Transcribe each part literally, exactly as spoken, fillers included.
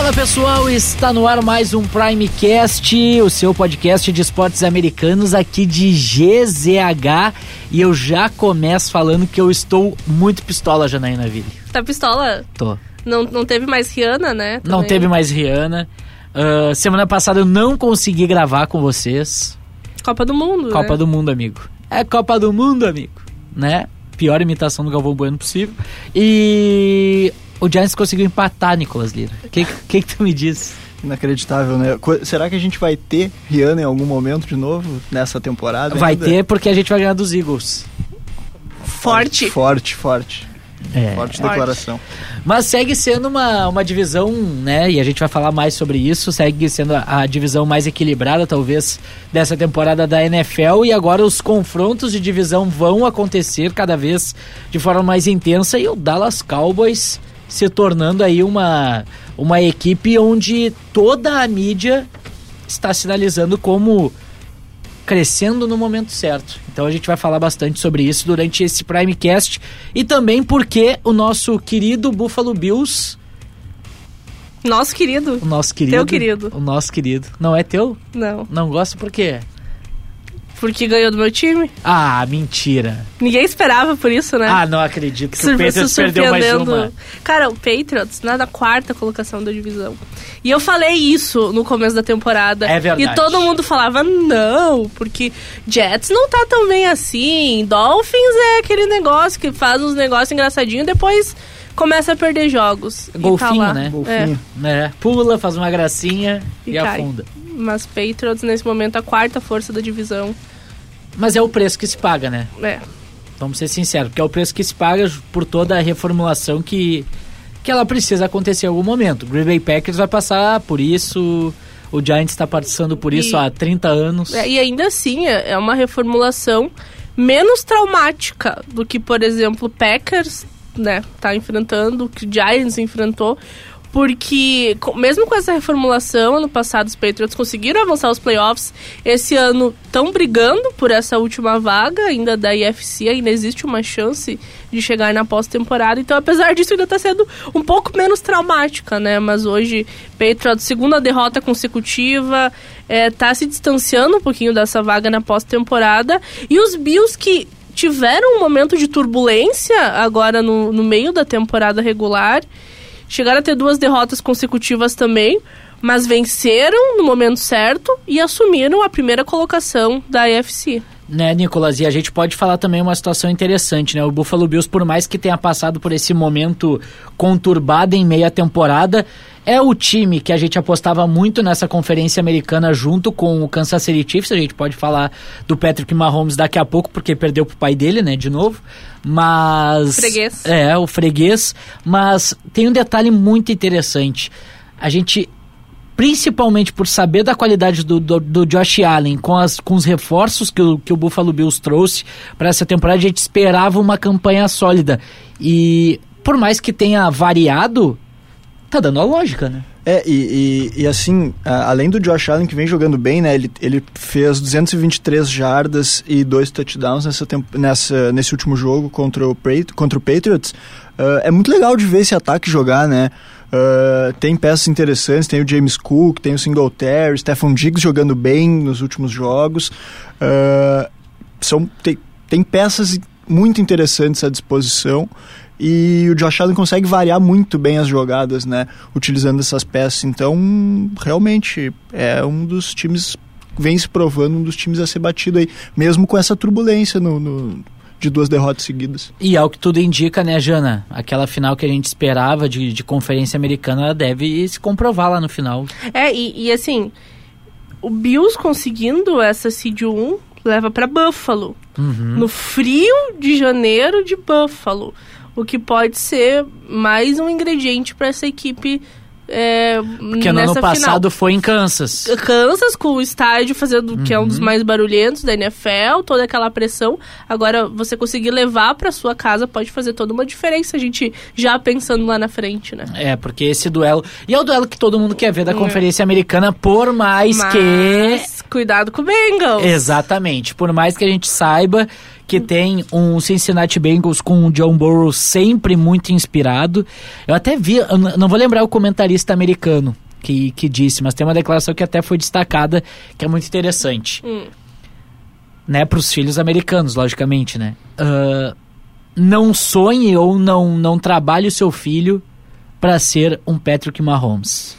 Fala pessoal, está no ar mais um Primecast, o seu podcast de esportes americanos aqui de G Z H, e eu já começo falando que eu estou muito pistola, Janaína Ville. Tá pistola? Tô. Não, não teve mais Rihanna, né? Também. Não teve mais Rihanna. Uh, semana passada eu não consegui gravar com vocês. Copa do Mundo, Copa né? do Mundo, amigo. É Copa do Mundo, amigo. Né? Pior imitação do Galvão Bueno possível. E o Giants conseguiu empatar, Nicolas Lira. O que, que que tu me diz? Inacreditável, né? Será que a gente vai ter Rihanna em algum momento de novo nessa temporada? Vai ainda? ter, porque a gente vai ganhar dos Eagles. Forte. Forte, forte. É. Forte declaração. Mas segue sendo uma, uma divisão, né? E a gente vai falar mais sobre isso. Segue sendo a, a divisão mais equilibrada, talvez, dessa temporada da N F L. E agora os confrontos de divisão vão acontecer cada vez de forma mais intensa. E o Dallas Cowboys se tornando aí uma, uma equipe onde toda a mídia está sinalizando como crescendo no momento certo. Então a gente vai falar bastante sobre isso durante esse Primecast, e também porque o nosso querido Buffalo Bills... Nosso querido. O nosso querido. Teu querido. O nosso querido. Não é teu? Não. Não gosta por quê? Porque ganhou do meu time. Ah, mentira. Ninguém esperava por isso, né? Ah, não acredito que Sur- o Patriots perdeu mais uma. Cara, o Patriots na da quarta colocação da divisão. E eu falei isso no começo da temporada. É verdade. E todo mundo falava, não, porque Jets não tá tão bem assim. Dolphins é aquele negócio que faz uns negócios engraçadinhos e depois começa a perder jogos. Golfinho, e tá lá. né? Golfinho. É, pula, faz uma gracinha e, E e cai. afunda. Mas Patriots, nesse momento, a quarta força da divisão. Mas é o preço que se paga, né? É. Vamos ser sinceros, porque é o preço que se paga por toda a reformulação que, que ela precisa acontecer em algum momento. O Green Bay Packers vai passar por isso, o Giants está passando por isso E- há trinta anos. É, e ainda assim, é é uma reformulação menos traumática do que, por exemplo, o Packers, né, tá enfrentando, que o Giants enfrentou, porque co- mesmo com essa reformulação, ano passado os Patriots conseguiram avançar os playoffs, esse ano estão brigando por essa última vaga ainda da I F C, ainda existe uma chance de chegar na pós-temporada, então apesar disso ainda está sendo um pouco menos traumática, né, mas hoje Patriots, segunda derrota consecutiva, é, tá se distanciando um pouquinho dessa vaga na pós-temporada, e os Bills que tiveram um momento de turbulência agora no, no meio da temporada regular, chegaram a ter duas derrotas consecutivas também, mas venceram no momento certo e assumiram a primeira colocação da A F C. Né, Nicolas? E a gente pode falar também uma situação interessante, né? O Buffalo Bills, por mais que tenha passado por esse momento conturbado em meio à temporada, é o time que a gente apostava muito nessa conferência americana junto com o Kansas City Chiefs. A gente pode falar do Patrick Mahomes daqui a pouco, porque perdeu pro pai dele, né, de novo. Mas... Freguês. É, o freguês. Mas tem um detalhe muito interessante. A gente... Principalmente por saber da qualidade do, do, do Josh Allen, com, as, com os reforços que o, que o Buffalo Bills trouxe para essa temporada, a gente esperava uma campanha sólida. E por mais que tenha variado, tá dando a lógica, né? É, e, e, e assim, a, além do Josh Allen, que vem jogando bem, né? Ele, ele fez duzentas e vinte e três jardas e dois touchdowns nessa temp- nessa, nesse último jogo contra o, contra o Patriots. Uh, é muito legal de ver esse ataque jogar, né? Uh, tem peças interessantes, tem o James Cook, tem o Singletary, Stephon Diggs jogando bem nos últimos jogos. Uh, são, tem, tem peças muito interessantes à disposição, e o Josh Allen consegue variar muito bem as jogadas, né, utilizando essas peças. Então, realmente, é um dos times, vem se provando um dos times a ser batido aí, mesmo com essa turbulência no... no de duas derrotas seguidas. E ao que tudo indica, né, Jana? Aquela final que a gente esperava de, de conferência americana deve se comprovar lá no final. É, e, e assim, o Bills conseguindo essa seed um leva para Buffalo. Uhum. No frio de janeiro de Buffalo. O que pode ser mais um ingrediente para essa equipe. É, Porque no nessa ano passado final. foi em Kansas. Kansas, com o estádio fazendo, Uhum. que é um dos mais barulhentos da N F L, toda aquela pressão. Agora, você conseguir levar para sua casa pode fazer toda uma diferença, a gente já pensando lá na frente, né? É, porque esse duelo... E é o duelo que todo mundo quer ver da É. Conferência Americana, por mais Mas, que... cuidado com o Bengals. Exatamente. Por mais que a gente saiba que tem um Cincinnati Bengals com o John Burrow sempre muito inspirado. Eu até vi, eu não vou lembrar o comentarista jornalista americano que, que disse, mas tem uma declaração que até foi destacada, que é muito interessante. Hum. Né, para os filhos americanos, logicamente, né? Uh, não sonhe ou não, não trabalhe o seu filho para ser um Patrick Mahomes.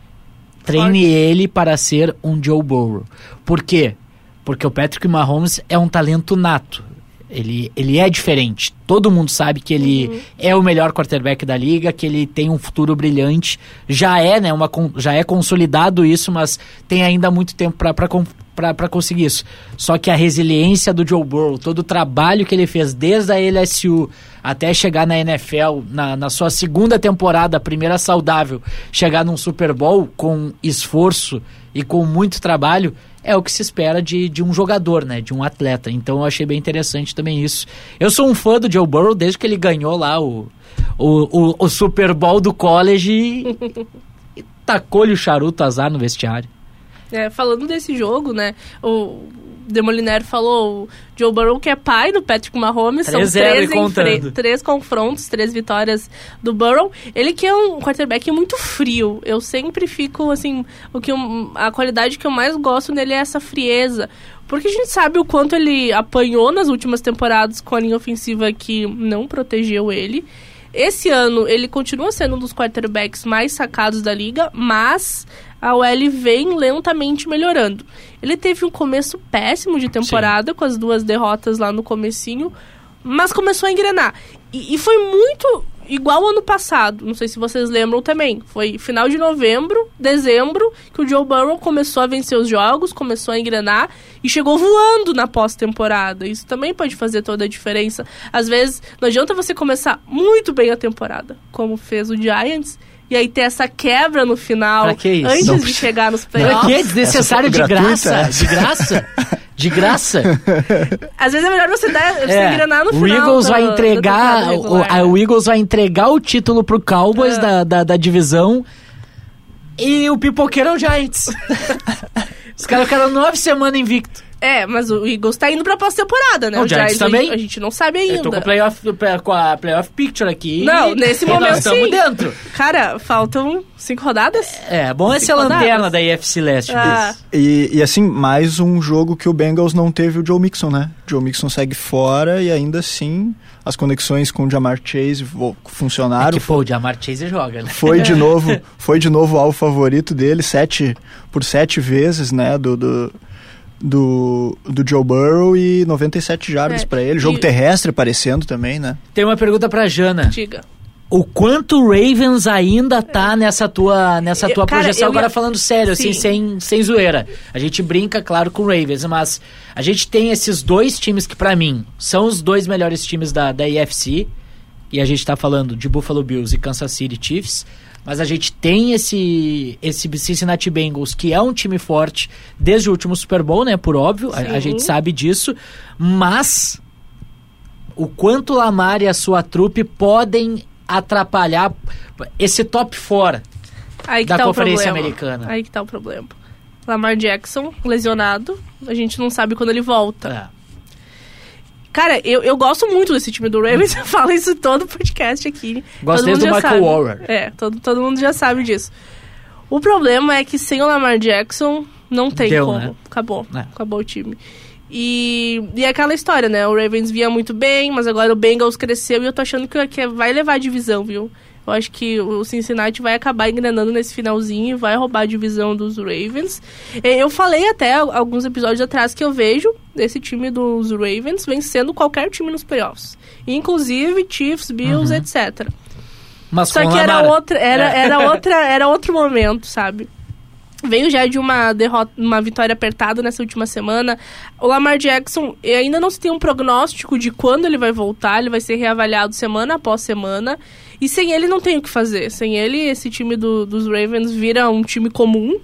Treine Forte. ele para ser um Joe Burrow. Por quê? Porque o Patrick Mahomes é um talento nato. Ele, ele é diferente. Todo mundo sabe que ele uhum. é o melhor quarterback da liga, que ele tem um futuro brilhante. Já é, né, uma, já é consolidado isso, mas tem ainda muito tempo para conseguir isso. Só que a resiliência do Joe Burrow, todo o trabalho que ele fez desde a L S U até chegar na N F L, na, na sua segunda temporada, a primeira saudável, chegar num Super Bowl com esforço e com muito trabalho, é o que se espera de, de um jogador, né? De um atleta. Então eu achei bem interessante também isso. Eu sou um fã do Joe Burrow desde que ele ganhou lá o, o, o, o Super Bowl do college e, e tacou-lhe o charuto azar no vestiário. É, falando desse jogo, né? O Demoliner falou, o Joe Burrow, que é pai do Patrick Mahomes, são três, enfre- três confrontos, três vitórias do Burrow. Ele que é um quarterback muito frio. Eu sempre fico, assim, o que eu, a qualidade que eu mais gosto nele é essa frieza. Porque a gente sabe o quanto ele apanhou nas últimas temporadas com a linha ofensiva que não protegeu ele. Esse ano, ele continua sendo um dos quarterbacks mais sacados da liga, mas a O L vem lentamente melhorando. Ele teve um começo péssimo de temporada, Sim. com as duas derrotas lá no comecinho, mas começou a engrenar. E, e foi muito igual ao ano passado, não sei se vocês lembram também. Foi final de novembro, dezembro, que o Joe Burrow começou a vencer os jogos, começou a engrenar e chegou voando na pós-temporada. Isso também pode fazer toda a diferença. Às vezes, não adianta você começar muito bem a temporada, como fez o Giants, e aí ter essa quebra no final, antes não, de chegar nos playoffs. Pra que? Desnecessário de graça? De graça? De graça? Às vezes é melhor você, dar, você é, engrenar no o final. Eagles do, vai entregar, o, a, o Eagles vai entregar o título pro Cowboys é. da, da, da divisão e o pipoqueiro é o Giants. Os caras ficaram nove semanas invicto. É, mas o Eagles tá indo pra pós-temporada, né? O, o Giants, Giants também. A gente não sabe ainda. Eu tô com, playoff, com a playoff picture aqui. Não, nesse momento nós estamos dentro. Cara, faltam cinco rodadas? É, bom é ser a lanterna da I F C Leste. Ah. E, e assim, mais um jogo que o Bengals não teve o Joe Mixon, né? O Joe Mixon segue fora e ainda assim as conexões com o Jamar Chase funcionaram. É que, pô, o Jamar Chase joga, né? Foi de novo, foi de novo ao favorito dele, sete, por sete vezes, né? Do... do Do, do Joe Burrow e noventa e sete jardas é, pra ele. Jogo e... terrestre aparecendo também, né? Tem uma pergunta pra Jana. Diga. O quanto o Ravens ainda tá nessa tua, nessa tua eu, cara, projeção? Agora ia... falando sério, Sim. assim, sem, sem zoeira. A gente brinca, claro, com o Ravens, mas a gente tem esses dois times que, pra mim, são os dois melhores times da, da I F C. E a gente tá falando de Buffalo Bills e Kansas City Chiefs. Mas a gente tem esse, esse Cincinnati Bengals, que é um time forte desde o último Super Bowl, né? Por óbvio, a, a gente sabe disso. Mas o quanto o Lamar e a sua trupe podem atrapalhar esse top fora da tá Conferência Americana. Aí que tá o problema. Lamar Jackson, lesionado. A gente não sabe quando ele volta. É. Cara, eu, eu gosto muito desse time do Ravens, eu falo isso em todo podcast aqui. Gosto desde do Michael Warren. É, todo, todo mundo já sabe disso. O problema é que sem o Lamar Jackson, não tem Deu, como. Né? Acabou, é. acabou o time. E, e é aquela história, né? O Ravens vinha muito bem, mas agora o Bengals cresceu e eu tô achando que, que vai levar a divisão, viu? Eu acho que o Cincinnati vai acabar engrenando nesse finalzinho e vai roubar a divisão dos Ravens. Eu falei até alguns episódios atrás que eu vejo esse time dos Ravens vencendo qualquer time nos playoffs. Inclusive Chiefs, Bills, uhum. etcétera. Mas Só que era, outra, era, é. era, outra, era outro momento, sabe? Veio já de uma derrota, uma vitória apertada nessa última semana. O Lamar Jackson, ainda não se tem um prognóstico de quando ele vai voltar. Ele vai ser reavaliado semana após semana. E sem ele não tem o que fazer. Sem ele, esse time do, dos Ravens vira um time comum.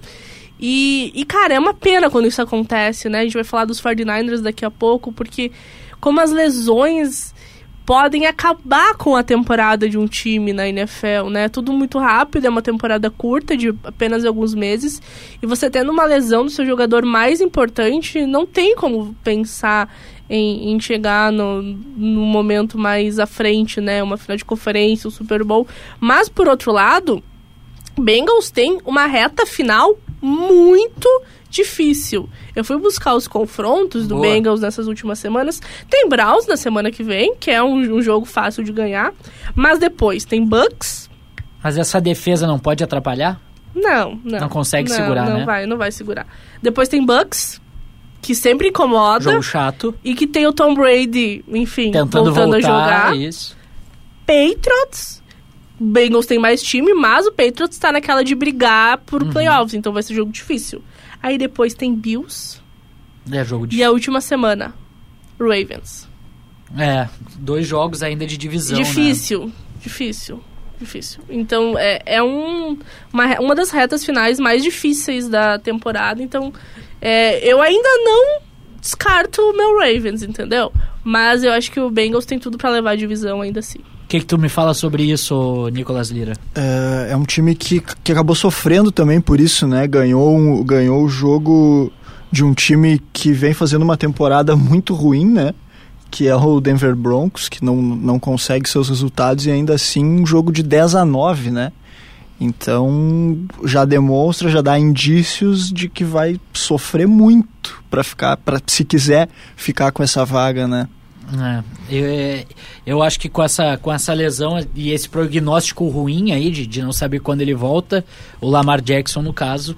E, e, cara, é uma pena quando isso acontece, né? A gente vai falar dos forty-niners daqui a pouco, porque como as lesões podem acabar com a temporada de um time na N F L, né? Tudo muito rápido, é uma temporada curta, de apenas alguns meses. E você tendo uma lesão do seu jogador mais importante, não tem como pensar em, em chegar no, no momento mais à frente, né? Uma final de conferência, um Super Bowl. Mas, por outro lado, Bengals tem uma reta final muito difícil. Eu fui buscar os confrontos do Boa. Bengals nessas últimas semanas. Tem Browns na semana que vem, que é um, um jogo fácil de ganhar. Mas depois tem Bucks. Mas essa defesa não pode atrapalhar? Não, não. Não consegue não, segurar, não né? Não vai, não vai segurar. Depois tem Bucks, que sempre incomoda. Jogo chato. E que tem o Tom Brady, enfim, Tentando voltando voltar, a jogar. Isso. Patriots. Bengals tem mais time, mas o Patriots tá naquela de brigar por Uhum. playoffs, então vai ser jogo difícil. Aí depois tem Bills. É jogo E difícil. a última semana, Ravens. É, dois jogos ainda de divisão, Difícil, né? difícil, difícil. Então, é, é um, uma, uma das retas finais mais difíceis da temporada. Então, é, eu ainda não descarto o meu Ravens, entendeu? Mas eu acho que o Bengals tem tudo pra levar a divisão ainda assim. O que, que tu me fala sobre isso, Nicolas Lira? É, é um time que, que acabou sofrendo também por isso, né? Ganhou, um, ganhou o jogo de um time que vem fazendo uma temporada muito ruim, né? Que é o Denver Broncos, que não, não consegue seus resultados e ainda assim um jogo de dez a nove, né? Então já demonstra, já dá indícios de que vai sofrer muito para ficar, para se quiser ficar com essa vaga, né? É, eu, eu acho que com essa, com essa lesão e esse prognóstico ruim aí de, de não saber quando ele volta, o Lamar Jackson, no caso,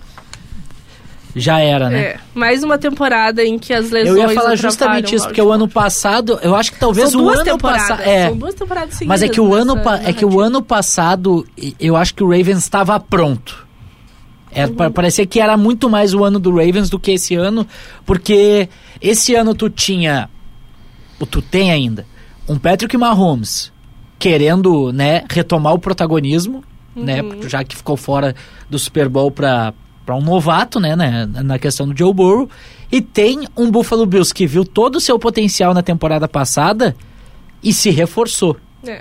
já era, né? É, mais uma temporada em que as lesões Eu ia falar atrapalham justamente isso, o porque o ano passado, eu acho que talvez São o duas ano temporadas, passado... É, são duas temporadas seguidas. mas é que o, ano, nessa pa- é que o narrativa. ano passado, eu acho que o Ravens estava pronto. É, Uhum. pa- parecia que era muito mais o ano do Ravens do que esse ano, porque esse ano tu tinha, ou tu tem ainda, um Patrick Mahomes querendo, né, retomar o protagonismo, né, Uhum. já que ficou fora do Super Bowl para para um novato, né, né, na questão do Joe Burrow, e tem um Buffalo Bills que viu todo o seu potencial na temporada passada e se reforçou. É.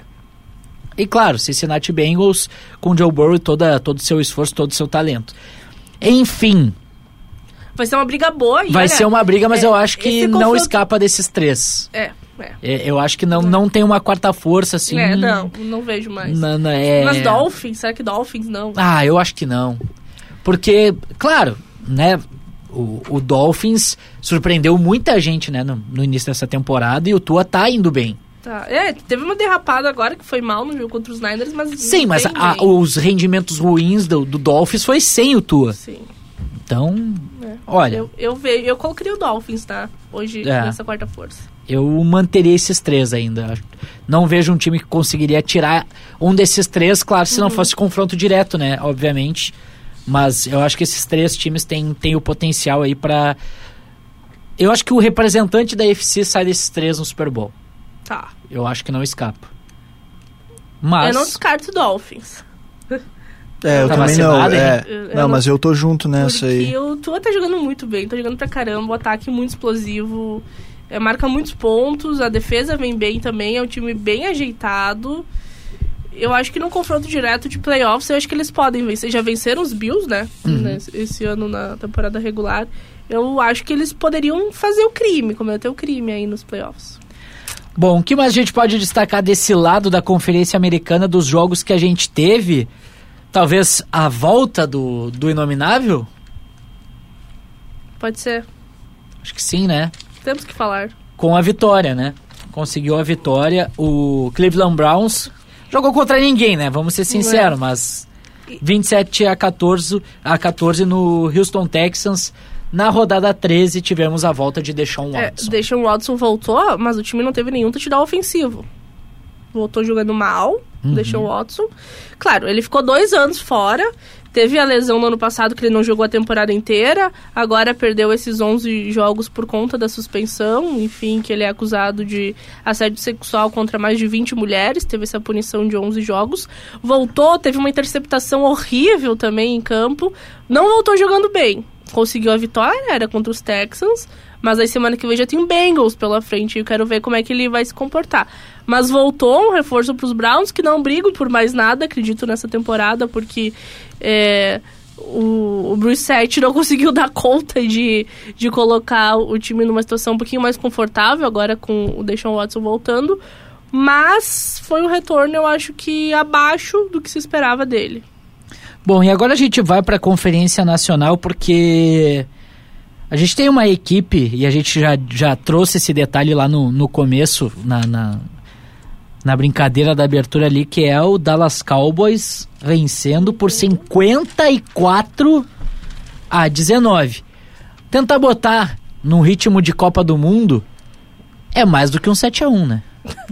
E claro, Cincinnati Bengals com o Joe Burrow e toda, todo o seu esforço, todo o seu talento. Enfim, Vai ser uma briga boa. E vai olha, ser uma briga, mas é, eu acho que esse não confronto- escapa desses três. É, é. É, Eu acho que não, não tem uma quarta força, assim. É, não, não vejo mais. na- na- é... Mas Dolphins, será que Dolphins não? Ah, eu acho que não. Porque, claro, né, o, o Dolphins surpreendeu muita gente, né, no, no início dessa temporada, e o Tua tá indo bem. Tá. É, teve uma derrapada agora que foi mal no jogo contra os Niners, mas... Sim, não mas tem a- bem. os rendimentos ruins do, do Dolphins foi sem o Tua. Sim. Então, É. olha, Eu, eu, ve, eu colocaria o Dolphins, tá? Hoje, É. nessa quarta força. eu manteria esses três ainda. Não vejo um time que conseguiria tirar um desses três, claro, se não fosse confronto direto, né, obviamente. Mas eu acho que esses três times têm, têm o potencial aí pra... Eu acho que o representante da A F C sai desses três no Super Bowl. Tá. Eu acho que não escapa. Mas... Eu não descarto o Dolphins. É, eu Tá também não. vacinado, hein? É. Eu- eu Não, não- mas eu tô junto nessa Porque aí. o Tua tá jogando muito bem, tá jogando pra caramba, o ataque muito explosivo, é, marca muitos pontos, a defesa vem bem também, é um time bem ajeitado. Eu acho que no confronto direto de playoffs, eu acho que eles podem vencer. Já venceram os Bills, né? Uhum. Nesse- Esse ano na temporada regular. Eu acho que eles poderiam fazer o crime, cometer o crime aí nos playoffs. Bom, o que mais a gente pode destacar desse lado da Conferência Americana, dos jogos que a gente teve? Talvez a volta do, do Inominável? Pode ser. Acho que sim, né? Temos que falar. Com a vitória, né? Conseguiu a vitória. O Cleveland Browns jogou contra ninguém, né? Vamos ser sinceros, mas vinte e sete a quatorze, a quatorze no Houston Texans. Na rodada treze tivemos a volta de Deshaun É, Watson. Deshaun Watson voltou, mas o time não teve nenhum touchdown ofensivo. Voltou jogando mal, Uhum. Deshaun Watson. Claro, ele ficou dois anos fora. Teve a lesão no ano passado que ele não jogou a temporada inteira. Agora perdeu esses onze jogos por conta da suspensão. Enfim, que ele é acusado de assédio sexual contra mais de vinte mulheres. Teve essa punição de onze jogos. Voltou, teve uma interceptação horrível também em campo. Não voltou jogando bem. Conseguiu a vitória, era contra os Texans. Mas aí semana que vem já tem o Bengals pela frente. E eu quero ver como é que ele vai se comportar. Mas voltou um reforço para os Browns, que não brigam por mais nada, acredito, nessa temporada, porque é, o, o Brissett não conseguiu dar conta de, de colocar o time numa situação um pouquinho mais confortável, agora com o Deshaun Watson voltando. Mas foi um retorno, eu acho que abaixo do que se esperava dele. Bom, e agora a gente vai para a Conferência Nacional porque a gente tem uma equipe, e a gente já, já trouxe esse detalhe lá no, no começo, na, na, na brincadeira da abertura ali, que é o Dallas Cowboys vencendo por cinquenta e quatro a dezenove. Tentar botar num ritmo de Copa do Mundo é mais do que um sete a um, né?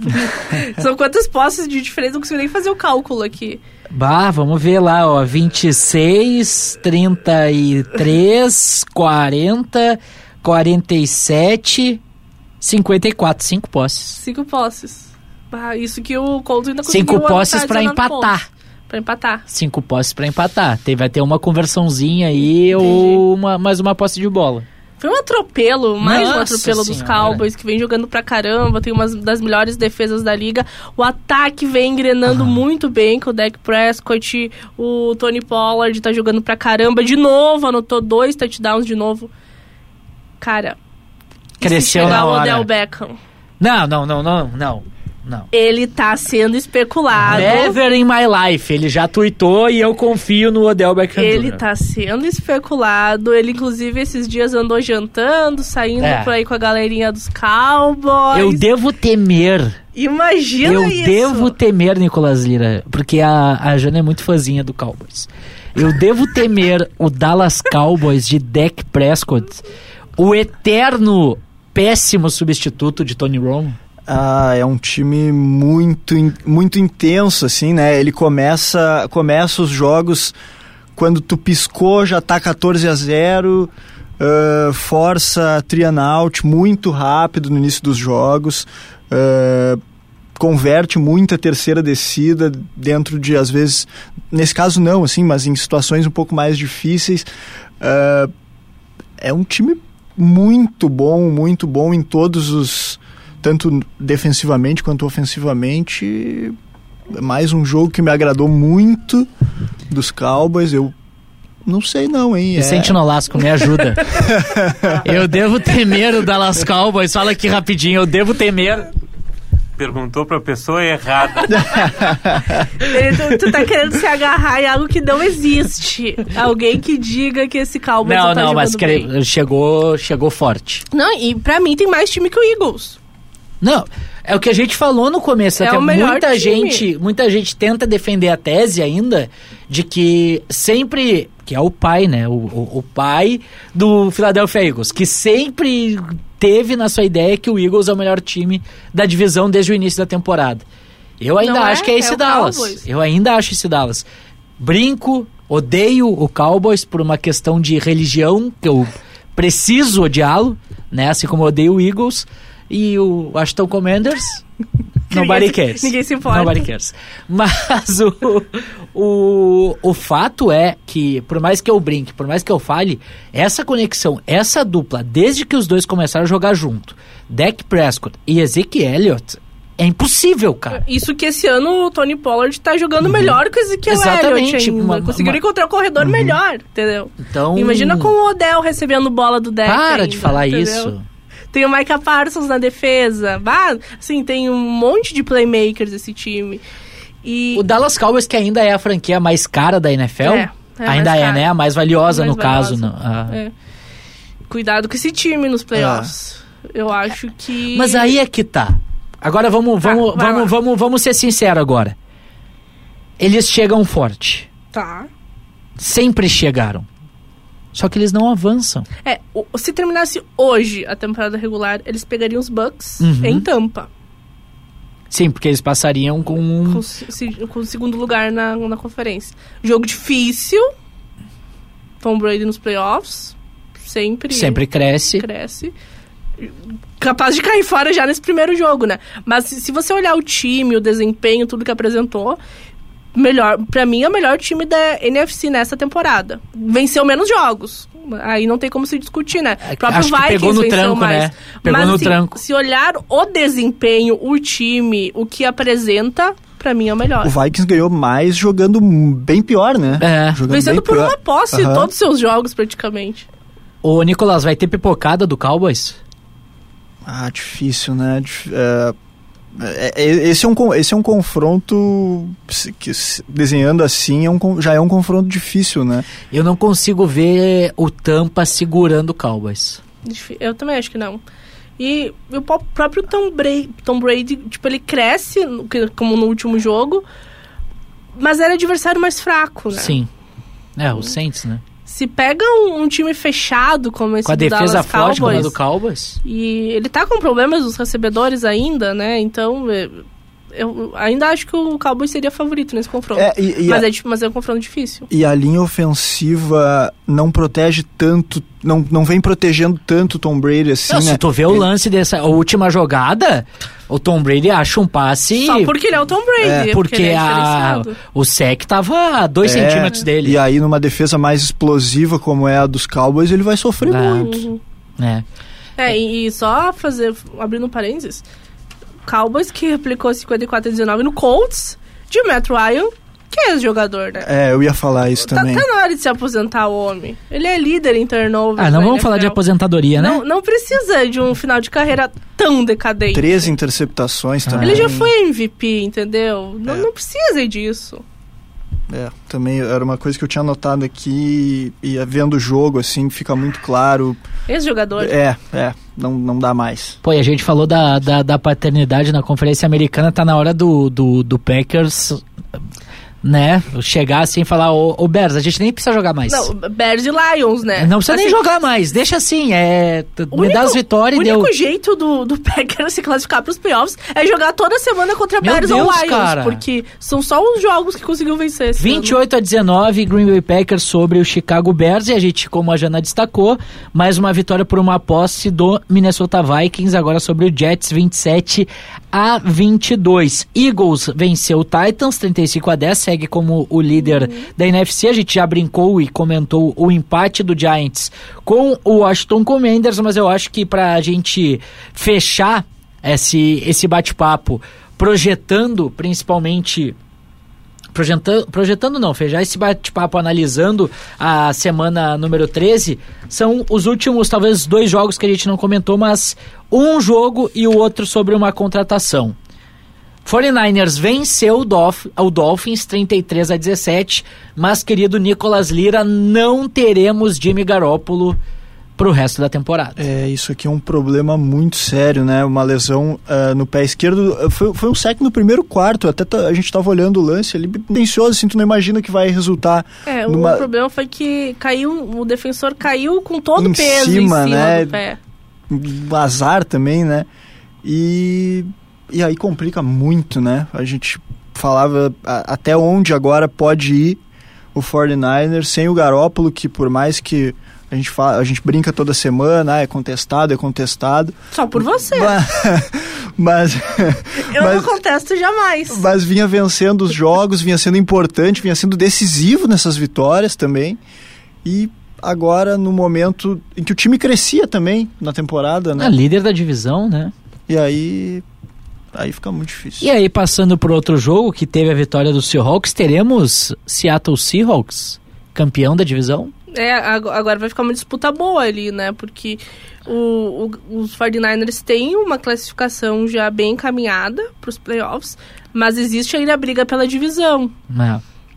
São quantas posses de diferença? Não consigo nem fazer o cálculo aqui. Bah, vamos ver lá, ó, vinte e seis, trinta e três, quarenta, quarenta e sete, cinquenta e quatro, cinco posses. Cinco posses. Bah, isso que o Colts ainda conseguiu. Cinco posses pra empatar. Pra empatar. Cinco posses pra empatar. Tem, vai ter uma conversãozinha aí. Entendi. Ou uma, mais uma posse de bola. Foi um atropelo, mais Nossa um atropelo senhora. dos Cowboys, que vem jogando pra caramba, tem uma das melhores defesas da liga. O ataque vem engrenando ah. muito bem com o Dak Prescott, o Tony Pollard tá jogando pra caramba. De novo, anotou dois touchdowns de novo. Cara, cresceu na hora. O Odell Beckham. Não, não, não, não, não. Não. Ele tá sendo especulado. Never in my life. Ele já tuitou e eu confio no Odell Beckham. Ele tá sendo especulado. Ele, inclusive, esses dias andou jantando, saindo é. por aí com a galerinha dos Cowboys. Eu devo temer. Imagina eu isso. Eu devo temer, Nicolas Lira, porque a, a Jana é muito fãzinha do Cowboys. Eu devo temer o Dallas Cowboys de Dak Prescott, o eterno péssimo substituto de Tony Romo. Ah, é um time muito, muito intenso, assim, né? Ele começa, começa os jogos, quando tu piscou já tá quatorze a zero, uh, força three and out muito rápido no início dos jogos, uh, converte muita terceira descida dentro de, às vezes, nesse caso não, assim, mas em situações um pouco mais difíceis. Uh, é um time muito bom, muito bom em todos os... tanto defensivamente quanto ofensivamente. Mais um jogo que me agradou muito dos Cowboys. Eu não sei não, hein? Vicente é... Nolasco, me ajuda. Eu devo temer o Dallas Cowboys. Fala aqui rapidinho, eu devo temer... Perguntou pra pessoa errada. tu, tu tá querendo se agarrar em algo que não existe. Alguém que diga que esse Cowboys não, não tá não, jogando mas bem. Chegou, chegou forte. Não, e pra mim tem mais time que o Eagles. Não, é o que a gente falou no começo. É até o melhor muita time. gente, muita gente tenta defender a tese ainda de que sempre, que é o pai, né, o, o, o pai do Philadelphia Eagles, que sempre teve na sua ideia que o Eagles é o melhor time da divisão desde o início da temporada. Eu ainda Não acho é, que é esse é Dallas. Cowboys. Eu ainda acho esse Dallas. Brinco, odeio o Cowboys por uma questão de religião, que eu preciso odiá-lo, né, assim como eu odeio o Eagles. E o Washington Commanders, nobody ninguém, cares. Ninguém se importa. Nobody cares. Mas o, o, o fato é que, por mais que eu brinque, por mais que eu fale, essa conexão, essa dupla, desde que os dois começaram a jogar junto, Dak Prescott e Ezekiel Elliott, é impossível, cara. Isso que esse ano o Tony Pollard tá jogando uhum. melhor que o Ezekiel Exatamente. Elliott ainda. Uma, Conseguiram uma... encontrar um corredor uhum. melhor, entendeu? Então... Imagina com o Odell recebendo bola do Dak Para ainda, de falar entendeu? isso. Tem o Micah Parsons na defesa. Ah, assim, tem um monte de playmakers esse time. E... O Dallas Cowboys, que ainda é a franquia mais cara da N F L, é, é ainda é, né? A mais valiosa, mais no valiosa. caso. No, ah. é. Cuidado com esse time nos playoffs. Ah. Eu acho que... Mas aí é que tá. Agora vamos, vamos, tá, vamos, vamos, vamos ser sinceros agora. Eles chegam forte. Tá. Sempre chegaram. Só que eles não avançam. É, o, se terminasse hoje a temporada regular, eles pegariam os Bucks uhum. em Tampa. Sim, porque eles passariam com... Um... Com, se, com o segundo lugar na, na conferência. Jogo difícil. Tom Brady nos playoffs. Sempre... Sempre cresce. Cresce. Capaz de cair fora já nesse primeiro jogo, né? Mas se, se você olhar o time, o desempenho, tudo que apresentou... Melhor, pra mim é o melhor time da N F C nessa temporada. Venceu menos jogos. Aí não tem como se discutir, né? O próprio Acho que Vikings pegou no venceu tranco, mais. né? Pegou Mas, no assim, tranco. Se olhar o desempenho, o time, o que apresenta, pra mim é o melhor. O Vikings ganhou mais jogando bem pior, né? É. Jogando Vencendo bem por pior. uma posse, Uhum. todos os seus jogos praticamente. Ô, Nicolas, vai ter pipocada do Cowboys? Ah, difícil, né? Dif- é... É, é, esse, é um, esse é um confronto que, desenhando assim, é um, já é um confronto difícil, né? Eu não consigo ver o Tampa segurando o Cowboys. Eu também acho que não. E o próprio Tom Brady, Tom Brady, tipo, ele cresce, como no último jogo, mas era adversário mais fraco, né? Sim. É, o Saints, né? Se pega um, um time fechado como esse com a do defesa Dallas forte Cowboys, como a do Cowboys, e ele tá com problemas dos recebedores ainda, né? Então, eu ainda acho que o Cowboys seria favorito nesse confronto. É, e, e mas, a, é, mas é um confronto difícil. E a linha ofensiva não protege tanto, não, não vem protegendo tanto o Tom Brady assim, não, né? Se tu vê o lance dessa a última jogada, o Tom Brady acha um passe... Só porque ele é o Tom Brady. É, porque porque ele é a, o sec tava a dois é, centímetros dele. E aí numa defesa mais explosiva como é a dos Cowboys, ele vai sofrer Ah, muito. Uhum. É. É, e, e só fazer, abrindo um parênteses, Cowboys que replicou cinquenta e quatro a dezenove no Colts, de Matt Ryan, que é esse jogador, né? É, eu ia falar isso Tá, também. tá na hora de se aposentar o homem. Ele é líder em turnover. Ah, não vamos falar de aposentadoria, né? Não, não precisa de um final de carreira tão decadente. treze interceptações também. Ele já foi M V P, entendeu? Não, É. não precisa disso. É, também era uma coisa que eu tinha notado aqui, e vendo o jogo, assim, fica muito claro. Esse jogador... É, é, não, não dá mais. Pô, e a gente falou da, da, da paternidade na Conferência Americana, tá na hora do, do, do Packers, né, chegar assim e falar, ô, ô Bears, a gente nem precisa jogar mais. Não, Bears e Lions, né? Não precisa Assim, nem jogar mais, deixa assim, é, t- O me único, dá as vitórias o e deu... único jeito do, do Packers se classificar pros playoffs é jogar toda semana contra Meu Bears Deus, ou Lions, cara. porque são só os jogos que conseguiu vencer esse vinte e ano. oito a dezenove, Green Bay Packers sobre o Chicago Bears, e a gente, como a Jana destacou, mais uma vitória por uma posse do Minnesota Vikings, agora sobre o Jets, vinte e sete a vinte e dois. Eagles venceu o Titans, trinta e cinco a dez, segue como o líder uhum. da N F C. A gente já brincou e comentou o empate do Giants com o Washington Commanders, mas eu acho que pra gente fechar esse, esse bate-papo, projetando principalmente... Projetando, projetando não, fechar esse bate-papo analisando a semana número treze, são os últimos, talvez, dois jogos que a gente não comentou, mas um jogo e o outro sobre uma contratação. forty-niners venceu o, Dolph, o Dolphins trinta e três a dezessete, mas, querido Nicolas Lira, não teremos Jimmy Garoppolo pro resto da temporada. É, isso aqui é um problema muito sério, né? Uma lesão uh, no pé esquerdo. Foi, foi um sec no primeiro quarto, até t- a gente tava olhando o lance ali, tensioso, assim, tu não imagina que vai resultar. É, numa... o problema foi que caiu, o defensor caiu com todo o peso cima, em cima né? do pé. Um azar também, né? E, e aí complica muito, né? A gente falava a, até onde agora pode ir o forty-niners sem o Garoppolo, que por mais que A gente, fala, a gente brinca toda semana, ah, é contestado, é contestado. Só por você. Mas... mas Eu mas, não contesto jamais. Mas vinha vencendo os jogos, vinha sendo importante, vinha sendo decisivo nessas vitórias também. E agora, no momento em que o time crescia também na temporada, né? A líder da divisão, né? E aí... Aí fica muito difícil. E aí, passando para outro jogo que teve a vitória do Seahawks, teremos Seattle Seahawks, campeão da divisão? É, agora vai ficar uma disputa boa ali, né? Porque o, o, os forty-niners têm uma classificação já bem encaminhada para os playoffs, mas existe ainda a briga pela divisão. É.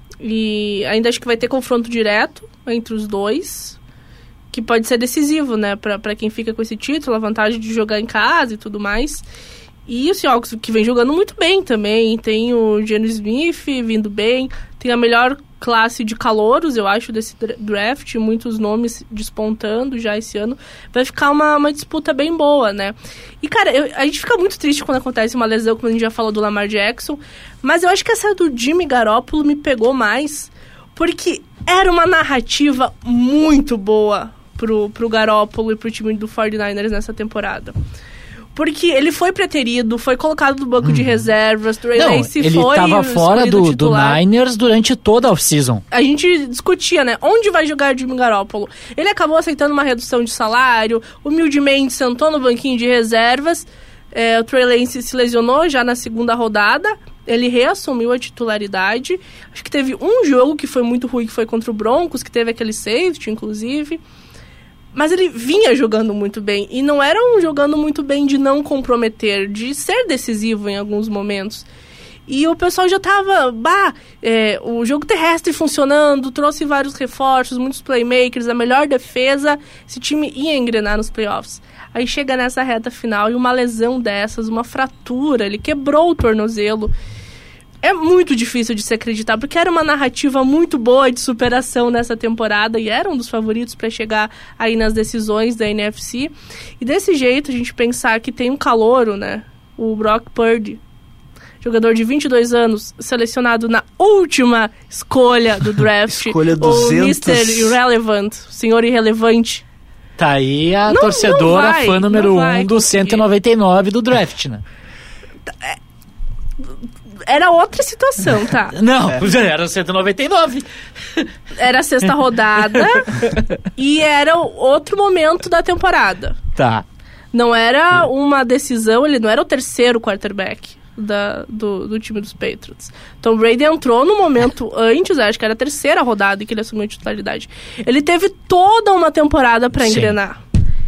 E ainda acho que vai ter confronto direto entre os dois, que pode ser decisivo, né? Para quem fica com esse título, a vantagem de jogar em casa e tudo mais. E o Seahawks, que vem jogando muito bem também, tem o Geno Smith vindo bem, tem a melhor classe de calouros, eu acho, desse draft, muitos nomes despontando já esse ano. Vai ficar uma, uma disputa bem boa, né? E, cara, eu, a gente fica muito triste quando acontece uma lesão, como a gente já falou do Lamar Jackson, mas eu acho que essa do Jimmy Garoppolo me pegou mais, porque era uma narrativa muito boa pro, pro Garoppolo e pro time do forty-niners nessa temporada. Porque ele foi preterido, foi colocado no banco hum. de reservas, Trey Não, Lance ele foi estava fora do, do titular. Niners durante toda a off-season. A gente discutia, né? Onde vai jogar o Jimmy Garoppolo? Ele acabou aceitando uma redução de salário, humildemente sentou no banquinho de reservas. É, o Trey Lance se lesionou já na segunda rodada. Ele reassumiu a titularidade. Acho que teve um jogo que foi muito ruim, que foi contra o Broncos, que teve aquele safety, inclusive. Mas ele vinha jogando muito bem. E não era um jogando muito bem de não comprometer, de ser decisivo em alguns momentos. E o pessoal já tava, bah, é, o jogo terrestre funcionando, trouxe vários reforços, muitos playmakers, a melhor defesa, esse time ia engrenar nos playoffs. Aí chega nessa reta final e uma lesão dessas, uma fratura, ele quebrou o tornozelo. É muito difícil de se acreditar, porque era uma narrativa muito boa de superação nessa temporada e era um dos favoritos para chegar aí nas decisões da N F C. E desse jeito, a gente pensar que tem um calouro, né? O Brock Purdy, jogador de vinte e dois anos, selecionado na última escolha do draft. Escolha o duzentos. mister Irrelevant, o senhor irrelevante. Tá aí a Não- torcedora, não vai, fã número não vai um do conseguir. cento e noventa e nove do draft, né? Era outra situação, tá? Não, era o cento e noventa e nove. Era a sexta rodada e era outro momento da temporada. Tá. Não era uma decisão, ele não era o terceiro quarterback da, do, do time dos Patriots. Tom Brady entrou no momento antes, acho que era a terceira rodada em que ele assumiu a titularidade. Ele teve toda uma temporada pra Sim. engrenar.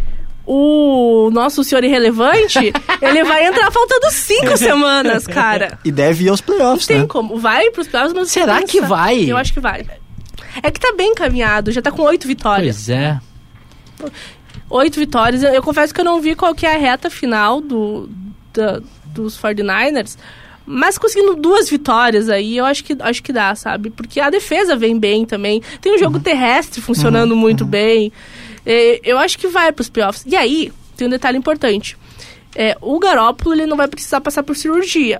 O nosso senhor irrelevante, ele vai entrar faltando cinco semanas, cara. E deve ir aos playoffs, Não tem né? como. Vai pros playoffs, mas Será pensa- que vai? Eu acho que vai. É que tá bem encaminhado, já tá com oito vitórias. Pois é. Oito vitórias. Eu, eu confesso que eu não vi qual que é a reta final do, da, dos forty-niners, mas conseguindo duas vitórias aí, eu acho que, acho que dá, sabe? Porque a defesa vem bem também. Tem um jogo terrestre funcionando Uhum, muito uhum. bem. É, eu acho que vai pros playoffs. E aí, tem um detalhe importante. É, o Garoppolo, ele não vai precisar passar por cirurgia.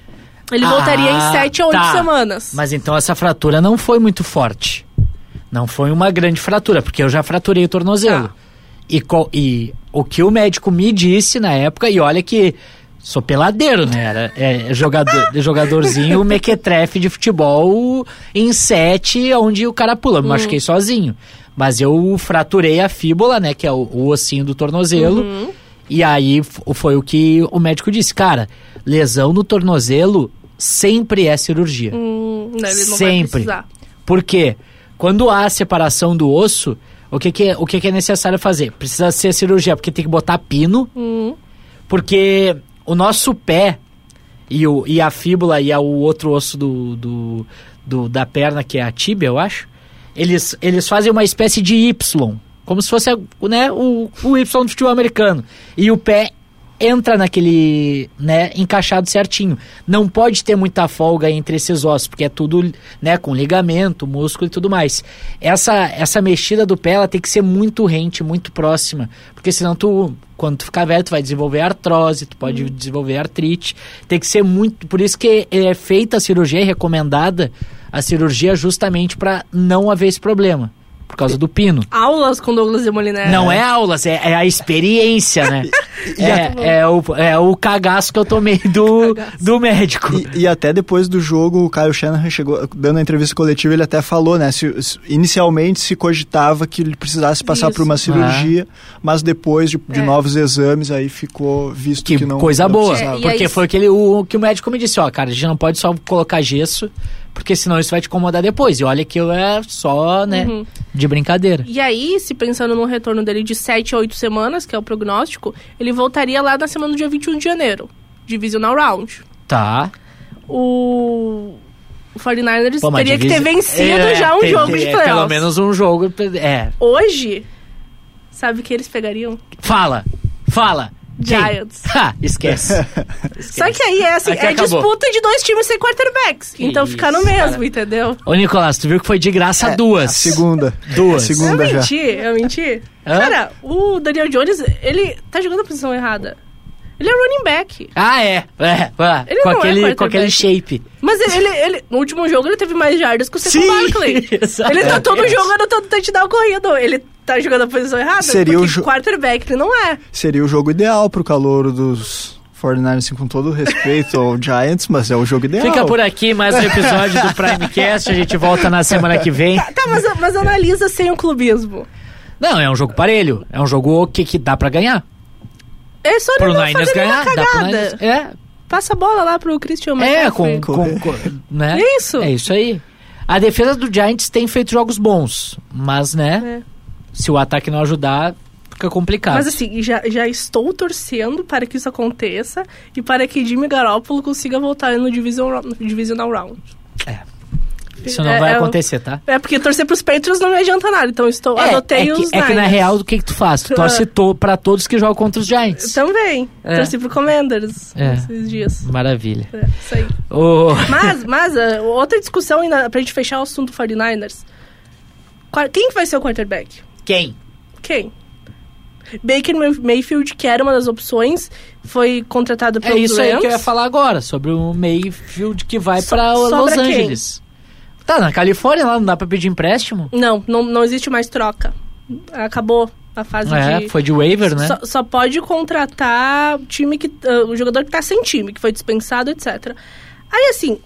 Ele Ah, voltaria em sete a oito tá. semanas. Mas então essa fratura não foi muito forte. Não foi uma grande fratura, porque eu já fraturei o tornozelo. Tá. E, co- e o que o médico me disse na época, e olha que sou peladeiro, né? Era, é, jogador, jogadorzinho mequetrefe de futebol em sete, onde o cara pula. Me Hum. machuquei sozinho. Mas eu fraturei a fíbula, né? Que é o, o ossinho do tornozelo. Uhum. E aí f- foi o que o médico disse. Cara, lesão no tornozelo sempre é cirurgia. Hum, não, ele não vai Sempre. precisar. Por quê? Quando há a separação do osso, o que, que, é, o que, que é necessário fazer? Precisa ser cirurgia, porque tem que botar pino, Hum. porque o nosso pé e, o, e a fíbula e a, o outro osso do, do, do- da perna, que é a tíbia, eu acho, eles, eles fazem uma espécie de Y, como se fosse, né, o, o Y do futebol americano. E o pé entra naquele, né, encaixado certinho. Não pode ter muita folga entre esses ossos, porque é tudo, né, com ligamento, músculo e tudo mais. Essa, essa mexida do pé, ela tem que ser muito rente, muito próxima, porque senão tu, quando tu ficar velho, tu vai desenvolver artrose, tu pode desenvolver artrite. Tem que ser muito, por isso que é feita a cirurgia, é recomendada a cirurgia justamente para não haver esse problema, por causa do pino. Aulas com Douglas de Molinari. Não é aulas, é, é a experiência, né? E é, é, o, é o cagaço que eu tomei do, do médico. E, e até depois do jogo, o Kyle Shanahan chegou, dando a entrevista coletiva, ele até falou, né? Se, se- inicialmente se cogitava que ele precisasse passar Isso. por uma cirurgia, mas depois de, de É. novos exames, aí ficou visto que, Que não. coisa não boa, precisava. É, e porque aí- foi aquele, o que o médico me disse, ó, cara, a gente não pode só colocar gesso, porque senão isso vai te incomodar depois. E olha que eu é só, né, Uhum. de brincadeira. E aí, se pensando no retorno dele de sete a oito semanas, que é o prognóstico, ele voltaria lá na semana do dia vinte e um de janeiro, Divisional Round. Tá. O, o forty-niners Pô, mas teria que ter divisi- vencido É, já um tem- jogo tem- de é, playoffs. Pelo menos um jogo, é. Hoje, sabe que eles pegariam? Fala, fala. Quem? Giants. Ha, esquece. Só que aí é assim, Aqui é acabou. disputa de dois times sem quarterbacks. Que então isso, fica no mesmo, cara. entendeu? Ô, Nicolás, tu viu que foi de graça É, duas. A segunda. Duas. A segunda eu já. menti, eu menti. Hã? Cara, o Daniel Jones, ele tá jogando a posição errada. Ele é running back. Ah, é. é, é. Ele com, não é aquele, com quarterback. aquele shape. Mas ele, ele, ele- no último jogo ele teve mais jardas que o Saquon Sim, Barkley. exato. Ele tá todo É. jogando todo touchdown corrido. Ele tá jogando a posição errada? Seria porque o jo- quarterback ele não é. Seria o jogo ideal pro calouro dos forty-niners, assim, com todo respeito ao Giants, mas é o jogo ideal. Fica por aqui mais um episódio do Primecast. A gente volta na semana que vem. Tá, mas, mas analisa sem o clubismo. Não, é um jogo parelho. É um jogo que, que dá pra ganhar. É só ele Pro não Niners fazer nenhuma ganhar. Dá pro cagada. Niners. É, Passa a bola lá pro Christian é McCaffrey. com, com, com- né? Isso. É isso aí. A defesa do Giants tem feito jogos bons, mas, né? É. Se o ataque não ajudar, fica complicado. Mas assim, já, já estou torcendo para que isso aconteça e para que Jimmy Garoppolo consiga voltar no Division, no Divisional Round. É. Isso não é, vai é, acontecer, tá? É porque torcer pros Patriots não me adianta nada, então eu estou, É, adotei é, que, os é que na Niners. real, o que que tu faz? Tu torce to, pra todos que jogam contra os Giants. Também, É. torci pro Commanders É. esses dias. Maravilha. É, isso aí. O... Mas, mas uh, outra discussão ainda, pra gente fechar o assunto do forty-niners. Qua- Quem que vai ser o quarterback? Quem? Quem? Baker Mayfield, que era uma das opções, foi contratado É pelos isso aí Rams. que eu ia falar agora, sobre o Mayfield que vai So- pra sobra Los quem? Angeles. Tá, na Califórnia lá, não dá pra pedir empréstimo? Não, não, não existe mais troca. Acabou a fase É, de... foi de waiver, né? Só, só pode contratar o time que uh, o jogador que tá sem time, que foi dispensado, etcétera. Aí assim,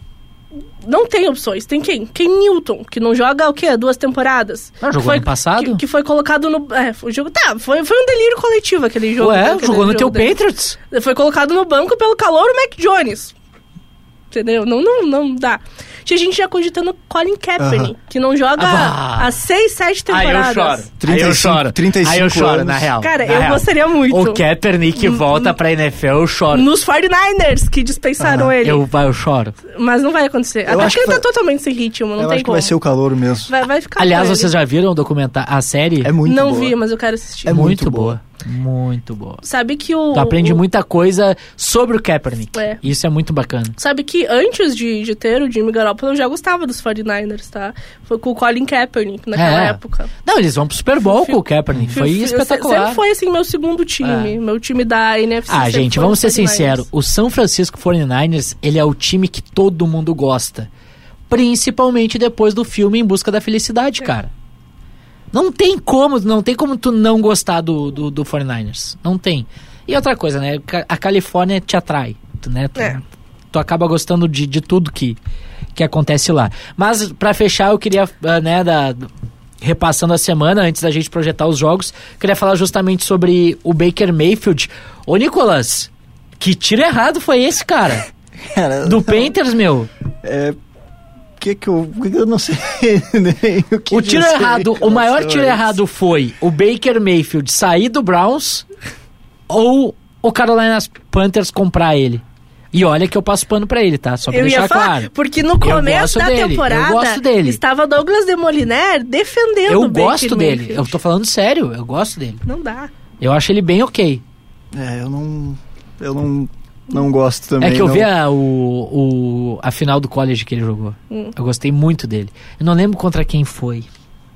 não tem opções. Tem quem? Ken Newton, que não joga o quê? Duas temporadas. Ah, jogou foi, ano passado? Que, que foi colocado no... É, o jogo... Tá, foi, foi um delírio coletivo aquele jogo. Ué, aquele jogou no jogo teu dele. Patriots? Foi colocado no banco pelo calor o Mac Jones. Entendeu? Não, não, não dá. Tinha gente já cogitando Colin Kaepernick, Aham. que não joga Ah, há seis, sete Aí eu temporadas. choro. trinta e Aí eu cinco, choro. trinta e Aí eu cinco choro, anos. na real. Cara, na eu real. gostaria muito. O Kaepernick volta pra N F L, eu choro. Nos forty-niners, que dispensaram Aham. ele. Eu, eu choro. Mas não vai acontecer. Eu Até acho porque ele que tá vai- totalmente sem ritmo, não Eu tem acho que como. vai ser o calor mesmo. Vai, vai ficar Aliás, com ele. vocês já viram o documentário, a série? É muito Não boa. vi, mas eu quero assistir. É muito boa. Muito boa. Sabe que o... Tu aprende o- muita coisa sobre o Kaepernick. É. Isso é muito bacana. Sabe que antes de, de ter o Jimmy Garoppolo, eu já gostava dos forty-niners, tá? Foi com o Colin Kaepernick naquela É. época. Não, eles vão pro Super Bowl com o Kaepernick. Foi Eu- eu- espetacular. Sempre foi, assim, meu segundo time. É. Meu time da N F C. Ah, sempre gente, foi vamos os ser forty-niners. sinceros. O São Francisco forty-niners, ele é o time que todo mundo gosta. Principalmente depois do filme Em Busca da Felicidade, É. cara. Não tem como, não tem como tu não gostar do, do, do forty-niners. Não tem. E outra coisa, né? Ca- A Califórnia te atrai, tu, né? Tu, É. tu acaba gostando de, de tudo que, que acontece lá. Mas, pra fechar, eu queria, ah, né, da... repassando a semana, antes da gente projetar os jogos, queria falar justamente sobre o Baker Mayfield. Ô, Nicolas, que tiro errado foi esse, cara? Cara, Do Panthers, meu. É... Que que eu, que que eu não sei nem o que O tiro dizer errado, em o maior relação tiro a isso. errado foi o Baker Mayfield sair do Browns ou o Carolina Panthers comprar ele. E olha que eu passo pano pra ele, tá? Só pra Eu deixar ia falar, claro. porque no começo gosto da dele, eu temporada gosto dele. estava Douglas Demoliner defendendo Eu o Baker gosto dele. Mayfield. Eu tô falando sério, eu gosto dele. Não dá. Eu acho ele bem ok. É, eu não... Eu não... Não gosto também. É que eu não. vi a, o, o, a final do college que ele jogou. Hum. Eu gostei muito dele. Eu não lembro contra quem foi.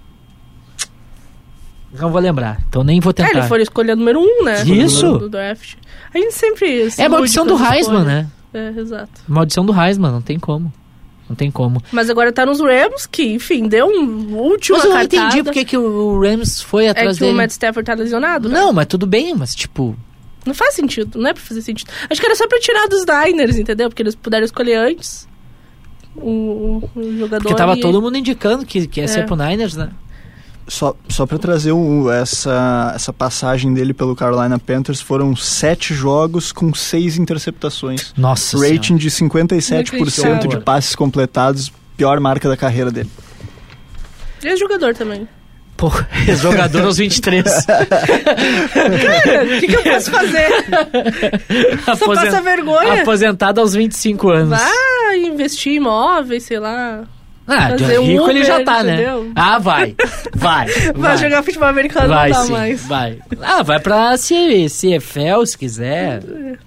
Não vou lembrar, então nem vou É, tentar. ele foi escolher número um, né? Isso. Do, do draft. A gente sempre se É a ilude maldição com do as Heisman, escolhas. né? É, exato. Maldição do Heisman, não tem como. Não tem como. Mas agora tá nos Rams, que, enfim, deu um último Mas eu não cartada. entendi porque que o Rams foi É atrás que o dele. Matt Stafford tá lesionado, né? Não, mas tudo bem, mas tipo... Não faz sentido, não é pra fazer sentido. Acho que era só pra tirar dos Niners, entendeu? Porque eles puderam escolher antes o, o jogador. Porque tava e- todo mundo indicando que, que ia É. ser pro Niners, né? Só, só pra trazer o, essa, essa passagem dele pelo Carolina Panthers, foram sete jogos com seis interceptações. Nossa Rating Senhora. de cinquenta e sete por cento de Inacreditável. passes completados, pior marca da carreira dele. E esse jogador também. Pô, esse jogador aos vinte e três. O que, que eu posso fazer? Só Aposen- passa vergonha. Aposentado aos vinte e cinco anos. Vai investir em imóveis, sei lá. Ah, de fazer rico Uber, ele já tá, entendeu? né? Ah, vai. Vai. Vai, vai. jogar futebol americano Vai não dá sim, mais. vai. Ah, vai pra C- CFL se quiser.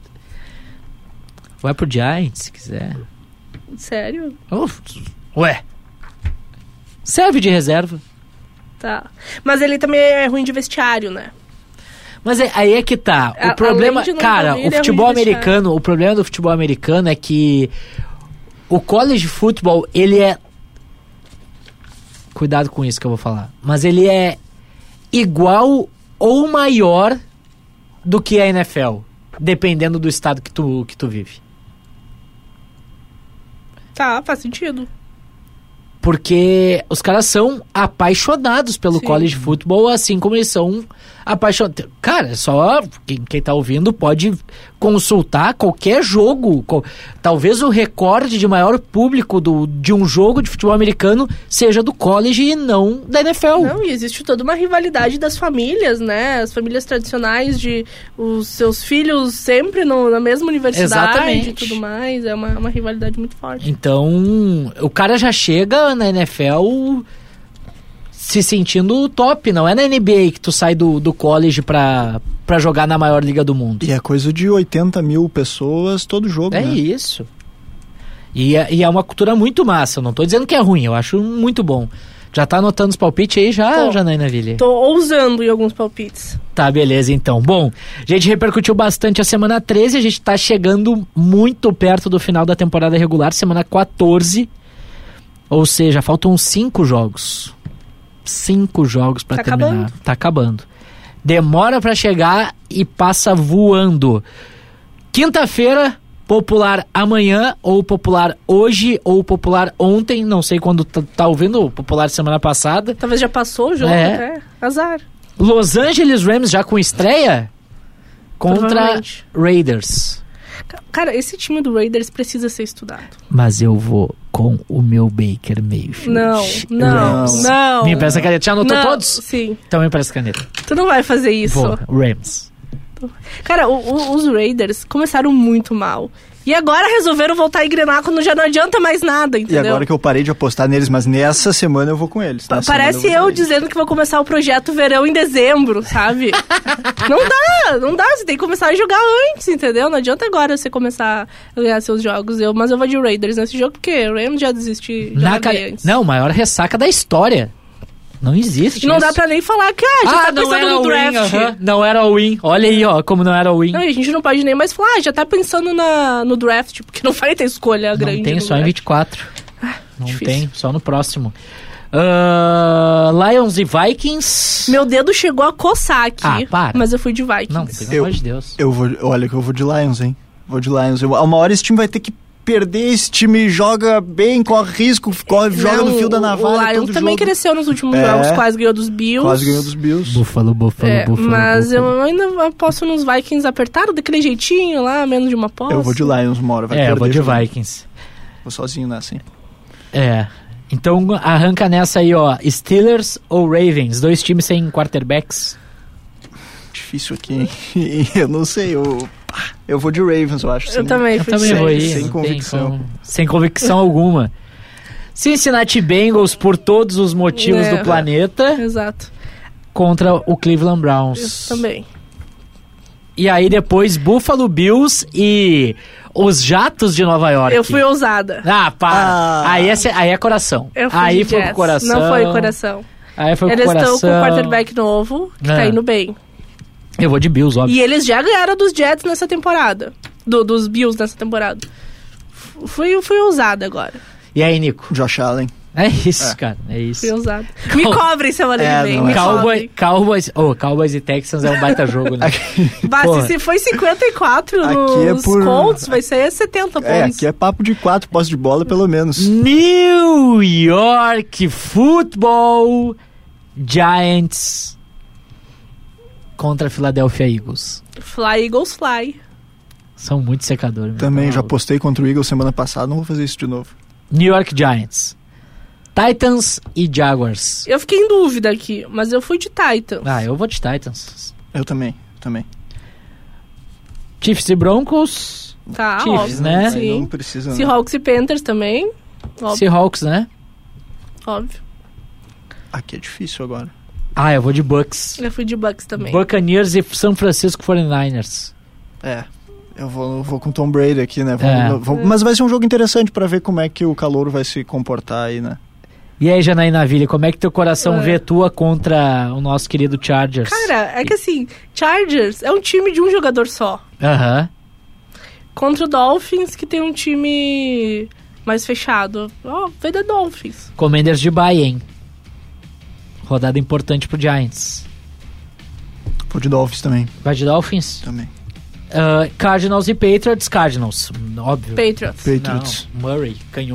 Vai pro Giants se quiser. Sério? Uf, ué. Serve de reserva. Tá. Mas ele também é ruim de vestiário, né? Mas é- aí é que tá. A- O problema, além de não cara, evoluir, o ele é futebol ruim de vestiário. americano, o problema do futebol americano é que o college football, ele é... Cuidado com isso que eu vou falar. Mas ele é igual ou maior do que a N F L, dependendo do estado que tu, que tu vive. Tá, faz sentido. Porque os caras são apaixonados pelo Sim. college football, assim como eles são apaixonados. Cara, só quem, quem tá ouvindo pode consultar qualquer jogo. Qual, talvez o recorde de maior público do, de um jogo de futebol americano seja do college e não da N F L. Não, e existe toda uma rivalidade das famílias, né? As famílias tradicionais de os seus filhos sempre no, na mesma universidade Exatamente. e tudo mais. É uma, uma rivalidade muito forte. Então, o cara já chega na N F L se sentindo top. Não é na N B A que tu sai do, do college pra, pra jogar na maior liga do mundo. E é coisa de oitenta mil pessoas todo jogo, É né? isso. E é, e é uma cultura muito massa. Eu não tô dizendo que é ruim, eu acho muito bom. Já tá anotando os palpites aí já, Tô. Janaína Ville? Tô ousando em alguns palpites. Tá, beleza, então. Bom, a gente repercutiu bastante a semana treze, a gente tá chegando muito perto do final da temporada regular, semana quatorze. Ou seja, faltam cinco jogos. Cinco jogos pra Tá terminar. acabando. Tá acabando. Demora pra chegar e passa voando. Quinta-feira, popular amanhã, ou popular hoje, ou popular ontem. Não sei quando tá, tá ouvindo, o popular semana passada. Talvez já passou o jogo É. até. Azar. Los Angeles Rams já com estreia contra Provavelmente. Raiders. Cara, esse time do Raiders precisa ser estudado. Mas eu vou com o meu Baker Mayfield. Não, não, Rams. não. Me empresta a caneta. Já anotou Não, todos? Sim. Então me empresta a caneta. Tu não vai fazer isso. Vou. Rams. Cara, o- o- os Raiders começaram muito mal. E agora resolveram voltar a engrenar quando já não adianta mais nada, E entendeu? agora que eu parei de apostar neles, mas nessa semana eu vou com eles. Pa- Nessa Parece semana eu vou com eles. dizendo que vou começar o projeto verão em dezembro, sabe? Não dá, não dá. Você tem que começar a jogar antes, entendeu? Não adianta agora você começar a ganhar seus jogos. Eu, mas eu vou de Raiders nesse jogo, porque Rams já desisti já Na larguei ca- antes. Não, maior ressaca da história. Não existe E não isso. dá pra nem falar que, ah, já Ah, tá não pensando era no o win. draft. aham. Não era o win. Olha aí, ó, como não era o win. Não, e a gente não pode nem mais falar, ah, já tá pensando na, no draft, porque não vai ter escolha grande. Não tem, no só em draft. vinte e quatro. Não difícil. tem, só no próximo. Ah, Lions e Vikings. Meu dedo chegou a coçar aqui, Ah, para. mas eu fui de Vikings. Não, pelo Eu- amor de Deus. Eu vou, olha que eu vou de Lions, hein? Vou de Lions. Eu, a uma hora esse time vai ter que perder, esse time joga bem, corre risco, corre, joga Não, no fio da navalha. O Lions todo também jogo. cresceu nos últimos É. jogos, quase ganhou dos Bills. Quase ganhou dos Bills. Búfalo, búfalo, É, búfalo. mas búfalo. eu ainda aposto nos Vikings apertaram daquele jeitinho lá, menos de uma posse. Eu vou de Lions uma hora, vai É, perder. eu vou de jogando. Vikings. Vou sozinho nessa, hein? É. Então arranca nessa aí, ó. Steelers ou Ravens? Dois times sem quarterbacks. Difícil aqui, hein? Eu não sei, eu... pá, Eu vou de Ravens, eu acho. Eu sim. também Eu fui também de vou Ravens. ir. sem não tem convicção. como- sem convicção alguma. Cincinnati Bengals, por todos os motivos É. do planeta, Exato. contra o Cleveland Browns. Isso também. E aí depois Buffalo Bills e os Jatos de Nova York. Eu fui ousada. Ah, para. Ah. Aí, é, ce- aí é coração. Eu fui aí de foi Jets. com o coração. Não foi coração. Aí foi Eles com o coração. estão com um quarterback novo, que É. tá indo bem. Eu vou de Bills, óbvio. E eles já ganharam dos Jets nessa temporada. Do- dos Bills nessa temporada. F- Fui, fui ousada agora. E aí, Nico? Josh Allen. É isso, cara. É isso. Fui ousada. Me cobrem semana É, que vem. não Me é. Cowboy, cobrem. Cowboys, oh, Cowboys e Texans é um baita jogo, né? Bah, Porra. se, se foi cinquenta e quatro Aqui nos é por- Colts, vai ser setenta pontos. É, aqui é papo de quatro posses de bola, pelo menos. New York Football Giants contra Philadelphia Eagles. Fly, Eagles, fly. São muito secadores. meu. Também Tá já maluco. postei contra o Eagles semana passada, não vou fazer isso de novo. New York Giants. Titans e Jaguars. Eu fiquei em dúvida aqui, mas eu fui de Titans. Ah, eu vou de Titans. Eu também, também. Chiefs e Broncos. Tá, Chiefs, óbvio. né? Aí Sim. não precisa, né? Seahawks e Panthers também. Óbvio. Seahawks, né? óbvio. Aqui é difícil agora. Ah, eu vou de Bucks. Eu fui de Bucks também. Buccaneers e São Francisco forty-niners. É, eu vou, eu vou com Tom Brady aqui, né? É. Vamos- vamos- mas vai ser um jogo interessante pra ver como é que o calouro vai se comportar aí, né? E aí, Janaína Ville, como é que teu coração É. vê tua contra o nosso querido Chargers? Cara, é que assim, Chargers é um time de um jogador só. Aham. Contra o Dolphins, que tem um time mais fechado. Ó, vai dar Dolphins. Commanders de bye, hein? Rodada importante pro Giants. Vou de Dolphins também, Vai de Dolphins? também. Ah, Cardinals e Patriots. Cardinals, óbvio. Patriots. Patriots. Não, Murray, canhoto.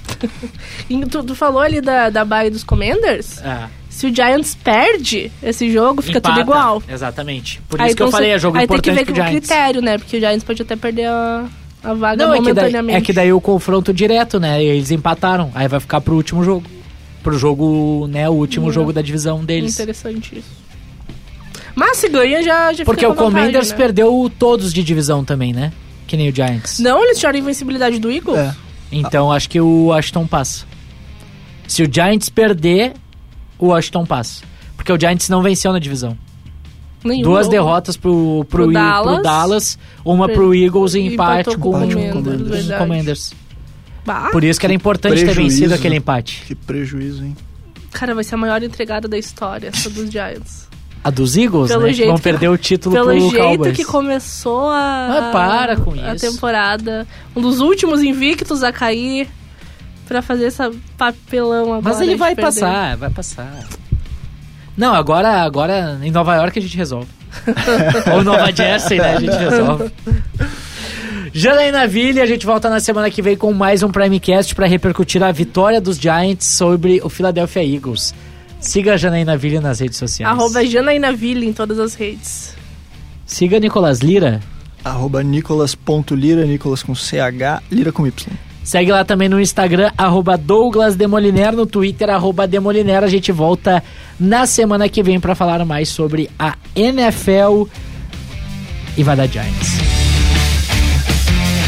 E tu, tu falou ali da, da bye dos Commanders? Ah. Se o Giants perde esse jogo, fica Empata, tudo igual. Exatamente. Por Aí isso que eu falei, é jogo aí importante tem que ver pro com o Giants. critério, né? Porque o Giants pode até perder a, a vaga Não, é que, daí, momentaneamente. é que daí o confronto direto, né? Eles empataram. Aí vai ficar pro último jogo. Pro jogo, né? O último Não. jogo da divisão deles. Interessante isso. Mas se ganha, já, já Porque fica o com vantagem, Commanders né? perdeu todos de divisão também, né? Que nem o Giants. Não, eles tiraram a invencibilidade do Eagles? É. Então acho que o Washington passa. Se o Giants perder, o Washington passa. Porque o Giants não venceu na divisão. Nenhum. Duas derrotas pro, pro, Pro I- Dallas. pro Dallas, uma pro Eagles e E empate empatou com, com o com Commanders, os verdade. Commanders. Bah, Por isso que era importante ter prejuízo. vencido aquele empate. Que prejuízo, hein? cara, vai ser a maior entregada da história, essa dos Giants. A dos Eagles, Pelo né? jeito Vão que- perder o título Pelo pro jeito Cowboys. que começou a, Ah, para com a isso. temporada. Um dos últimos invictos a cair pra fazer essa papelão agora. Mas ele de vai perder. passar, vai passar. Não, agora, agora em Nova York a gente resolve. Ou Nova Jersey, né? A gente resolve. Janaína Ville, a gente volta na semana que vem com mais um Primecast para repercutir a vitória dos Giants sobre o Philadelphia Eagles. Siga a Janaína Ville nas redes sociais. Arroba Janainaville em todas as redes. Siga Nicolas Lira. Arroba nicolas.lira, Nicolas com C H, Lira com Y. Segue lá também no Instagram, arroba Douglas Demoliner, no Twitter, arroba Demoliner. A gente volta na semana que vem para falar mais sobre a N F L e vai dar Giants.